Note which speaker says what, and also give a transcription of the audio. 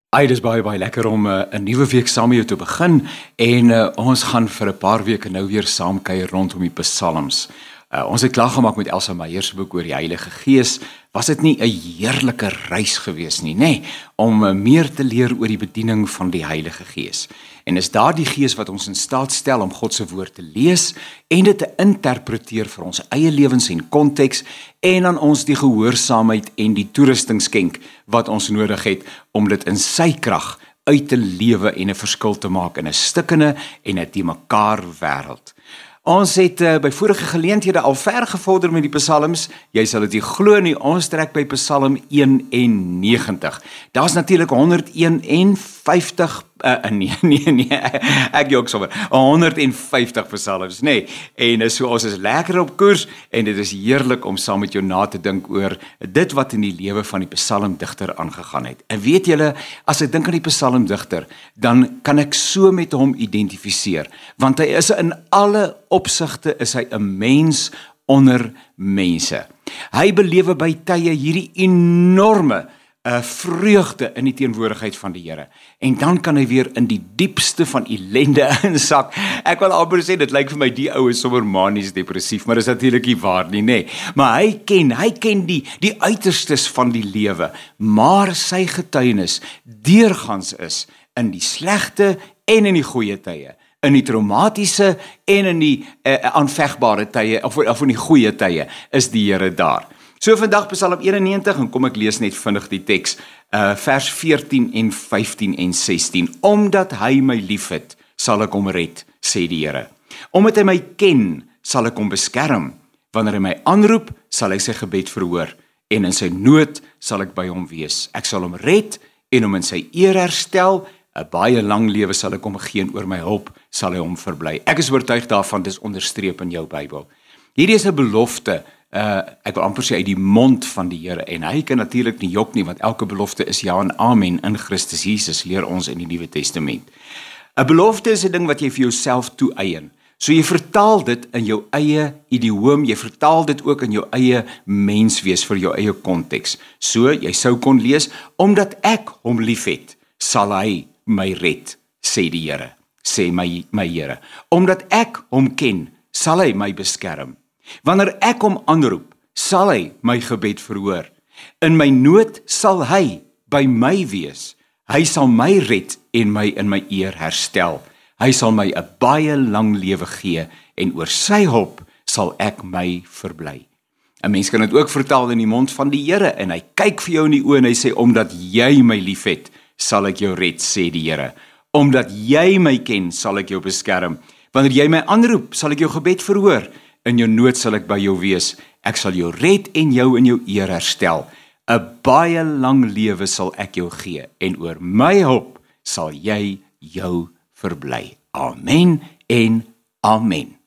Speaker 1: Dis baie lekker om 'n nuwe week saam met jou te begin en ons gaan vir 'n paar weke nou weer saam kuier rondom die Psalms. Ons het klaar gemaak met Elsa Meyer se boek oor die Heilige Gees. Was dit nie 'n heerlike reis gewees nie, nê? Om meer te leer oor die bediening van die Heilige Gees. En is daardie Gees wat ons in staat stel om God se woord te lees en dit te interpreteer vir ons eie lewens en konteks en aan ons die gehoorsaamheid en die toerusting skenk wat ons nodig het om dit in sy krag uit te lewe en 'n verskil te maak in 'n stikkende en 'n te mekaar wêreld. Ons het by vorige geleenthede al ver gevorder met die Psalms. Jy sal dit nie glo nie, ons trek by Psalm 91. Daar's natuurlik 151 nee, ek jok sommer, 150 Psalms, nê. En so ons is lekker op koers en dit is heerlik om saam met jou na te dink oor dit wat in die lewe van die psalmdigter aangegaan het. En weet julle, as ek dink aan die psalmdigter, dan kan ek so met hom identifiseer, want hy is in alle opsigte is hy 'n mens onder mense. Hy belewe by tye hierdie enorme vreugde in die teenwoordigheid van die Here. En dan kan hy weer in die diepste van ellende insak. Ek wil amper sê, dit lyk vir my die ou is sommer manies depressief, maar dis natuurlik nie waar nie, nê. Maar hy ken die uiterstes van die lewe, maar sy getuienis deurgangs is in die slegte en in die goeie tye, in die traumatiese en in die aanvegbare tye, of in die goeie tye, is die Here daar. So vandag Psalm 91, en kom ek lees net vinnig die teks, vers 14 en 15 en 16. Omdat hy my liefhet, sal ek hom red, sê die Here. Omdat hy my ken, sal ek hom beskerm. Wanneer hy my aanroep, sal ek sy gebed verhoor, en in sy nood sal ek by hom wees. Ek sal hom red en hom in sy eer herstel. 'n baie lang lewe sal ek hom gee en oor my hulp sal hy hom verbly. Ek is oortuig daarvan, dis onderstreep in jou Bybel. Hierdie is 'n belofte, ek wil amper sê uit die mond van die Here, en hy kan natuurlik nie jok nie, want elke belofte is ja en amen in Christus Jesus, leer ons in die Nuwe Testament. 'n Belofte is 'n ding wat jy vir jouself toeëien. So jy vertaal dit in jou eie idioom, jy vertaal dit ook in jou eie menswees vir jou eie konteks. So jy sou kon lees, omdat ek hom liefhet, sal hy my red, sê die Here, sê my Here. Omdat ek hom ken, sal hy my beskerm. Wanneer ek hom aanroep, sal hy my gebed verhoor. In my nood sal hy by my wees. Hy sal my red en my in my eer herstel. Hy sal my 'n baie lang lewe gee en oor sy hulp sal ek my verbly. 'n Mens kan dit ook vertaal in die mond van die Here, en hy kyk vir jou in die oë en hy sê, omdat jy my liefhet, sal ek jou red, sê die Here. Omdat jy my ken, sal ek jou beskerm. Wanneer jy my aanroep, sal ek jou gebed verhoor. In jou nood sal ek by jou wees. Ek sal jou red en jou in jou eer herstel. 'n baie lang lewe sal ek jou gee, en oor my hulp sal jy jou verbly. Amen en amen.